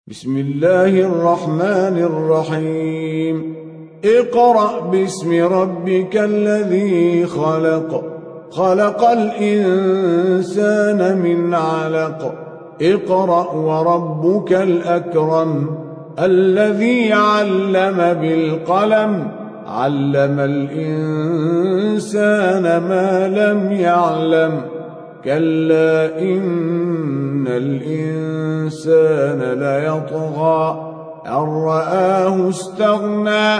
بسم الله الرحمن الرحيم اقرأ باسم ربك الذي خلق خلق الإنسان من علق اقرأ وربك الأكرم الذي علم بالقلم علم الإنسان ما لم يعلم كلا إن الإنسان ليطغى أن رآه استغنى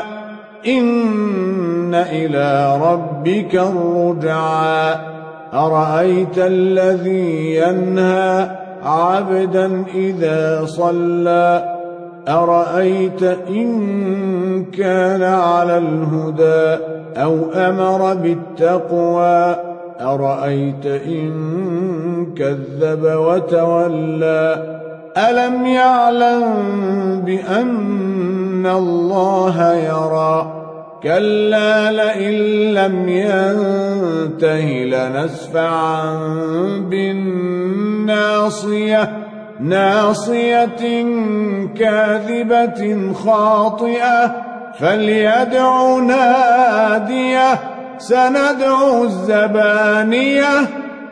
إن إلى ربك الرجعى أرأيت الذي ينهى عبدا إذا صلى أرأيت إن كان على الهدى أو أمر بالتقوى أرأيت إن كذب وتولى ألم يعلم بأن الله يرى كلا لئن لم ينته لنسفعا بالناصية ناصية كاذبة خاطئة فليدع ناديه سندع الزبانية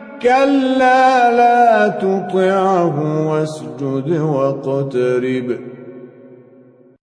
كلا لا تطعه واسجد واقترب